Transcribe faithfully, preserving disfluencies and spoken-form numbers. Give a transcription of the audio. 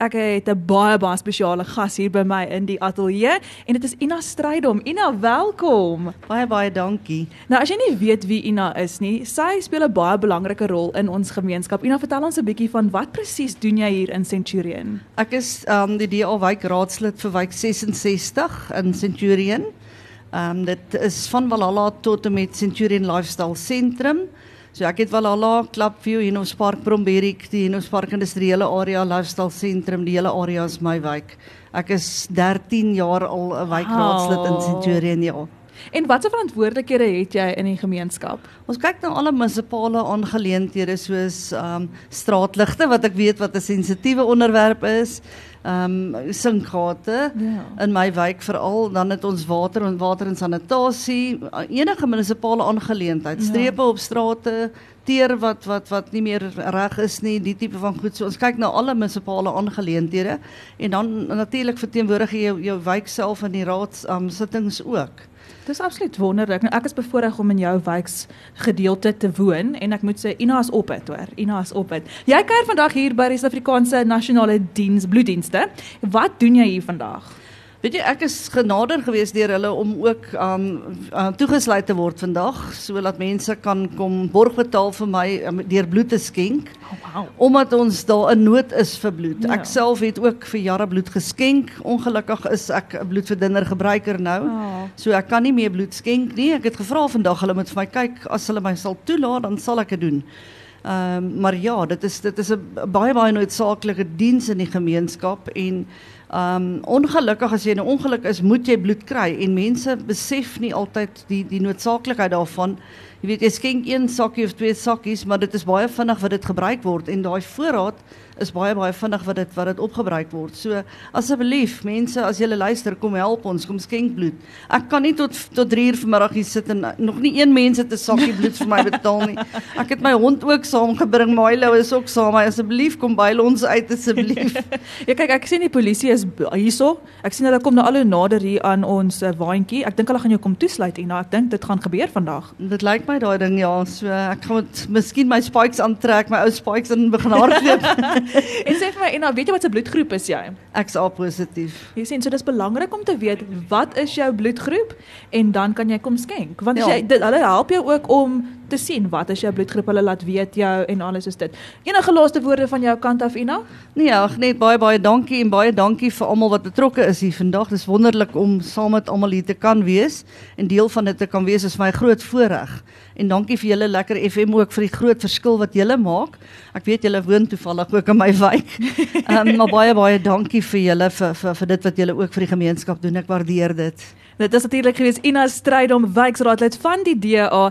Ek het 'n baie baie spesiale gas hier by my in die ateljee en dit is Ina Strydom. Ina, welkom. Baie baie dankie. Nou as jy nie weet wie Ina is nie, sy speel 'n baie belangrike rol in ons gemeenskap. Ina, vertel ons 'n bietjie van wat presies doen jy hier in Centurion? Ek is um, die D A wijk raadslid vir wijk ses en sestig in Centurion. Um, dit is van Valhalla tot en met Centurion Lifestyle Centrum. So ek het Valhalla, Klapview, Hennops Park, Bromberik, die Hennops Park industriële area, Lifestyle Centrum, die hele area is my wijk. Ek is dertien jaar al 'n wijkraadslid in Centurion, ja. En watse verantwoordelikhede het jy in die gemeenskap? Ons kyk na alle munisipale aangeleenthede soos um, straatligte, wat ek weet wat 'n sensitiewe onderwerp is, um, sinkgate, Ja. in my wijk veral, dan het ons water en water en sanitasie, enige munisipale aangeleentheid, Ja. strepe op strate, teer wat, wat, wat nie meer reg is nie, die tipe van goed. So ons kyk na alle munisipale aangeleenthede, en dan natuurlik verteenwoordig jy jou, jou wijk self in die raadssittings um, ook. Dis absoluut wonderlik. Nou, ek is bevoorreg om in jou wijksgedeelte te woon en ek moet sê, Ina is op het hoor, Ina is op het. Jy kuier vandag hier by die Suid-Afrikaanse Nasionale Diens, Bloeddienste. Wat doen jy hier vandag? Weet jy, ek is genader gewees deur hulle om ook um, uh, toegesluit te word vandag, sodat mense kan kom borg betaal vir my um, deur bloed te skenk. Oh, wow. Omdat ons daar in nood is vir bloed. Ja. Ek self het ook vir jare bloed geskenk. Ongelukkig is ek 'n bloedverdunner gebruiker nou. Oh. So ek kan nie meer bloed skenk nie. Ek het gevra vandag, hulle moet vir my kyk, as hulle my sal toelaat, dan sal ek dit doen. Um, maar ja, dit is dit is 'n baie baie noodsaaklike diens in die gemeenskap en Um, ongelukkig as jy in 'n ongeluk is, moet jy bloed kry en mense besef nie altyd die, die noodsaaklikheid daarvan. Jy weet, jy skenk een sakkie of twee sakkies, maar dit is baie vinnig wat dit gebruik word en daai voorraad is baie baie vinnig wat dit wat dit opgebruik word. So asseblief mense, as julle luister, kom help ons, kom skenk bloed. Ek kan nie tot tot drie uur vanmiddag hier sit en nog nie een mens het 'n sakkie bloed vir my betaal nie. Ek het my hond ook saamgebring, Milo is ook saam. Asseblief kom by ons uit asseblief. Ja, kyk, ek sien die polisie is hierso. Ek sien hulle kom nou al hoe nader hier aan ons uh, waantjie. Ek dink hulle gaan jou kom toesluit, Ina. Ek dink dit gaan gebeur vandag. Dit lyk my daai ding, ja. So ek gaan met, miskien my spikes aantrek, my ou spikes en begin hardloop. En sê vir my, Ina, weet jy wat se bloedgroep is jy? Ek's A positief. Jy sien, so dis belangrik om te weet wat is jou bloedgroep en dan kan jy kom skenk. Want as Ja. jy dit hulle help jou ook om te sien wat is jou bloedgroep, hulle laat weet jou en alles is dit. Enige laaste woorde van jou kant af, Ina? Nee, ag net baie baie dankie en baie dankie vir almal wat betrokke is hier vandag. Dis wonderlik om saam met almal hier te kan wees en deel van dit te kan wees is my groot voorreg. En dankie vir julle lekker F M ook vir die groot verskil wat julle maak. Ek weet julle woon toevallig ook in my wijk. Um, maar baie baie dankie vir julle vir, vir vir dit wat julle ook vir die gemeenskap doen. Ek waardeer dit. Dit is natuurlik gewees Ina Strydom, wijksraadlid van die D A